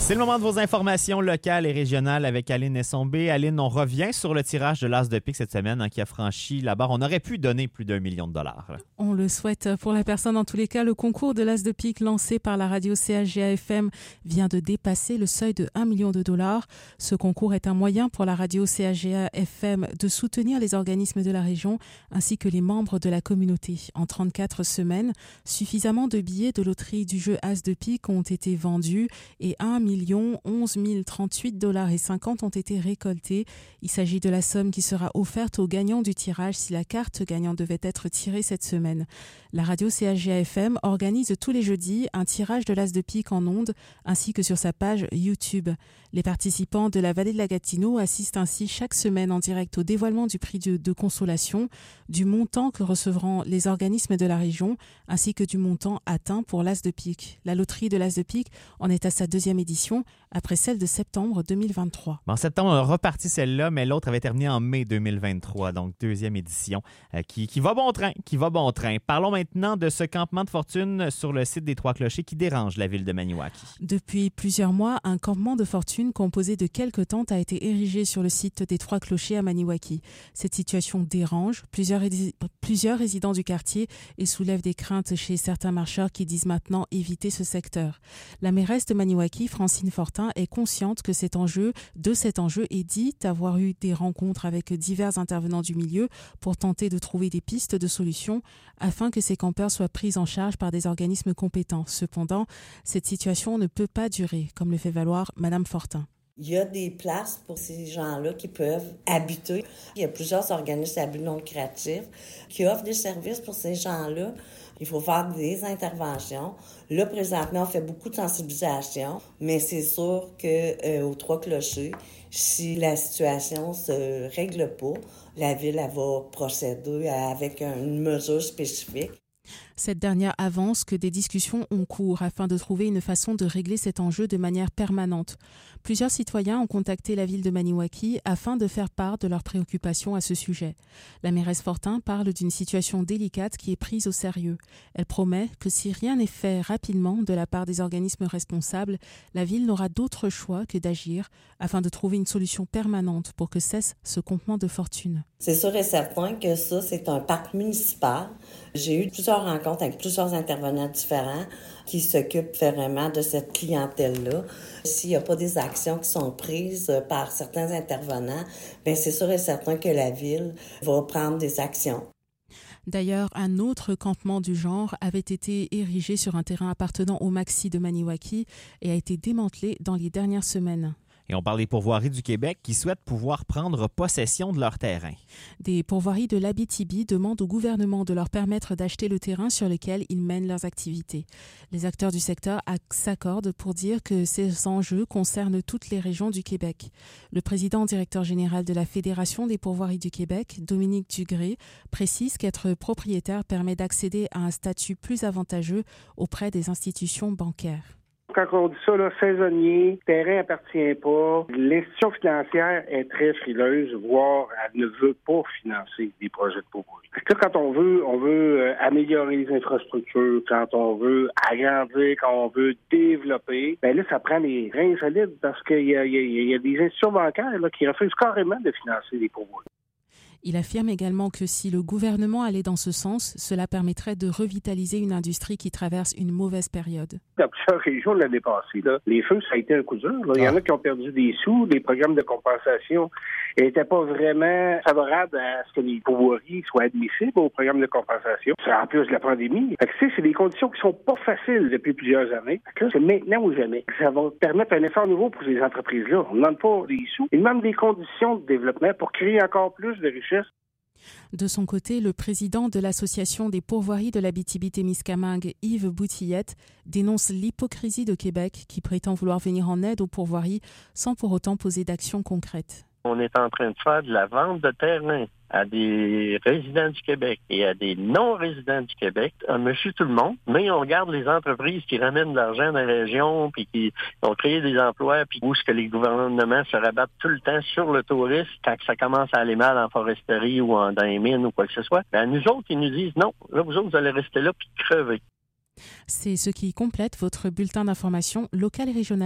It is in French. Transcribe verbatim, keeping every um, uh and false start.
C'est le moment de vos informations locales et régionales avec Aline Essombé. Aline, on revient sur le tirage de l'As de pique cette semaine hein, qui a franchi la barre. On aurait pu donner plus d'un million de dollars. Là. On le souhaite pour la personne. En tous les cas, le concours de l'As de pique lancé par la radio C H G A F M vient de dépasser le seuil de un million de dollars. Ce concours est un moyen pour la radio C H G A F M de soutenir les organismes de la région ainsi que les membres de la communauté. En trente-quatre semaines, suffisamment de billets de loterie du jeu As de pique ont été vendus et un million onze mille trente-huit dollars et cinquante ont été récoltés. Il s'agit de la somme qui sera offerte aux gagnants du tirage si la carte gagnante devait être tirée cette semaine. La radio C H G A F M organise tous les jeudis un tirage de l'As de pique en ondes ainsi que sur sa page YouTube. Les participants de la vallée de la Gatineau assistent ainsi chaque semaine en direct au dévoilement du prix de, de consolation, du montant que recevront les organismes de la région ainsi que du montant atteint pour l'As de pique. La loterie de l'As de pique en est à sa deuxième édition après celle de septembre deux mille vingt-trois. En septembre, on a reparti celle-là, mais l'autre avait terminé en mai deux mille vingt-trois, donc deuxième édition euh, qui, qui va bon train, qui va bon train. Parlons maintenant de ce campement de fortune sur le site des Trois-Clochers qui dérange la ville de Maniwaki. Depuis plusieurs mois, un campement de fortune composé de quelques tentes a été érigé sur le site des Trois-Clochers à Maniwaki. Cette situation dérange plusieurs, plusieurs résidents du quartier et soulève des craintes chez certains marcheurs qui disent maintenant éviter ce secteur. La mairesse de Maniwaki, Francine Fortin, est consciente que cet enjeu, de cet enjeu et dit avoir eu des rencontres avec divers intervenants du milieu pour tenter de trouver des pistes de solutions afin que ces campeurs soient pris en charge par des organismes compétents. Cependant, cette situation ne peut pas durer, comme le fait valoir Madame Fortin. Il y a des places pour ces gens-là qui peuvent habiter. Il y a plusieurs organismes à but non lucratif qui offrent des services pour ces gens-là. Il faut faire des interventions. Là, présentement, on fait beaucoup de sensibilisation, mais c'est sûr que euh, aux Trois-Clochers, si la situation se règle pas, la ville elle va procéder avec une mesure spécifique. Cette dernière avance que des discussions ont cours afin de trouver une façon de régler cet enjeu de manière permanente. Plusieurs citoyens ont contacté la ville de Maniwaki afin de faire part de leurs préoccupations à ce sujet. La mairesse Fortin parle d'une situation délicate qui est prise au sérieux. Elle promet que si rien n'est fait rapidement de la part des organismes responsables, la ville n'aura d'autre choix que d'agir afin de trouver une solution permanente pour que cesse ce campement de fortune. C'est sûr et certain que ça, c'est un parc municipal. J'ai eu plusieurs rencontres avec plusieurs intervenants différents qui s'occupent vraiment de cette clientèle-là. S'il n'y a pas des actions qui sont prises par certains intervenants, bien c'est sûr et certain que la ville va prendre des actions. D'ailleurs, un autre campement du genre avait été érigé sur un terrain appartenant au Maxi de Maniwaki et a été démantelé dans les dernières semaines. Et on parle des pourvoiries du Québec qui souhaitent pouvoir prendre possession de leur terrain. Des pourvoiries de l'Abitibi demandent au gouvernement de leur permettre d'acheter le terrain sur lequel ils mènent leurs activités. Les acteurs du secteur s'accordent pour dire que ces enjeux concernent toutes les régions du Québec. Le président directeur général de la Fédération des pourvoiries du Québec, Dominique Dugré, précise qu'être propriétaire permet d'accéder à un statut plus avantageux auprès des institutions bancaires. Quand on dit ça, là, saisonnier, le terrain appartient pas. L'institution financière est très frileuse, voire elle ne veut pas financer des projets de pourvoirie. Quand on veut, on veut améliorer les infrastructures, quand on veut agrandir, quand on veut développer, ben là, ça prend les reins solides parce qu'il y a, il y a, il y a des institutions bancaires là, qui refusent carrément de financer des pourvoiries. Il affirme également que si le gouvernement allait dans ce sens, cela permettrait de revitaliser une industrie qui traverse une mauvaise période. Dans plusieurs régions l'année passée, là, les feux, ça a été un coup dur. Là. Il y en a qui ont perdu des sous, les programmes de compensation n'étaient pas vraiment favorables à ce que les pourvoiries soient admissibles au programme de compensation. C'est en plus de la pandémie. Fait que, tu sais, c'est des conditions qui sont pas faciles depuis plusieurs années. Fait que là, c'est maintenant ou jamais. Ça va permettre un effort nouveau pour ces entreprises-là. On ne demande pas des sous, ils demandent des conditions de développement pour créer encore plus de richesses. De son côté, le président de l'Association des pourvoiries de l'Abitibi-Témiscamingue, Yves Boutillette, dénonce l'hypocrisie de Québec qui prétend vouloir venir en aide aux pourvoiries sans pour autant poser d'actions concrètes. On est en train de faire de la vente de terrain à des résidents du Québec et à des non-résidents du Québec, à monsieur tout le monde, mais on regarde les entreprises qui ramènent de l'argent dans la région puis qui ont créé des emplois puis où est-ce que les gouvernements se rabattent tout le temps sur le tourisme quand ça commence à aller mal en foresterie ou en, dans les mines ou quoi que ce soit. Ben, nous autres, ils nous disent non, là, vous autres, vous allez rester là puis crever. C'est ce qui complète votre bulletin d'information local et régional.